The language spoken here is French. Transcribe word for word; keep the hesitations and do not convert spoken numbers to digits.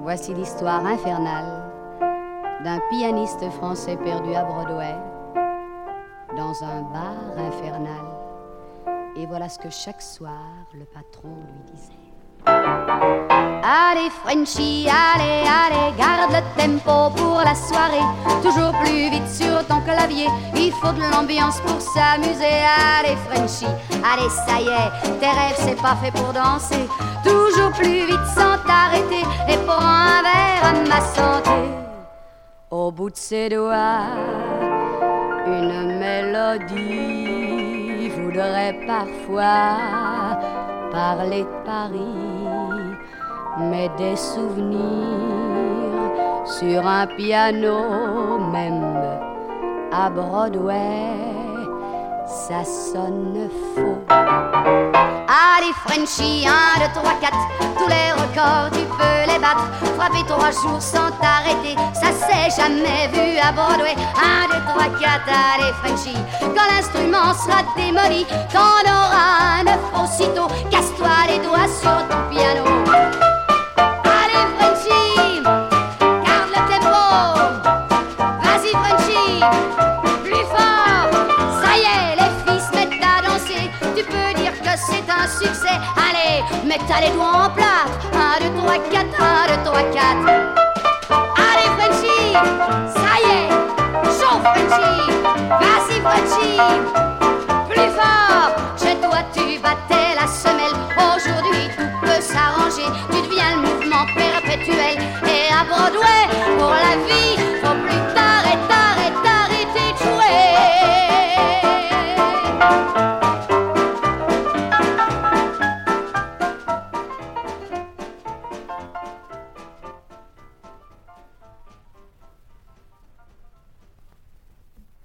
Voici l'histoire infernale d'un pianiste français perdu à Broadway dans un bar infernal. Et voilà ce que chaque soir le patron lui disait. Allez Frenchy, allez, allez, garde le tempo pour la soirée. Toujours plus vite sur ton clavier, il faut de l'ambiance pour s'amuser. Allez Frenchy, allez ça y est, tes rêves c'est pas fait pour danser. Toujours plus vite sans t'arrêter et prends un verre à ma santé. Au bout de ses doigts, une mélodie voudrait parfois parler de Paris, mais des souvenirs sur un piano, même à Broadway, ça sonne faux. Allez Frenchy, un, deux, trois, quatre, tous les records tu peux les battre. Frapper trois jours sans t'arrêter, ça s'est jamais vu à Broadway. Un, deux, trois, quatre, allez Frenchy, quand l'instrument sera démoli, t'en auras neuf aussitôt, casse-toi les doigts sur ton piano. Allez Frenchy, garde le tempo, vas-y Frenchy, plus fort, ça y est, les filles se mettent à danser, tu peux dire que c'est un succès. Allez, mets t'as les doigts en plâtre, un, deux, trois, quatre, un, deux, trois, quatre. Allez Frenchy, ça y est, chauffe Frenchy, vas-y Frenchy, plus fort,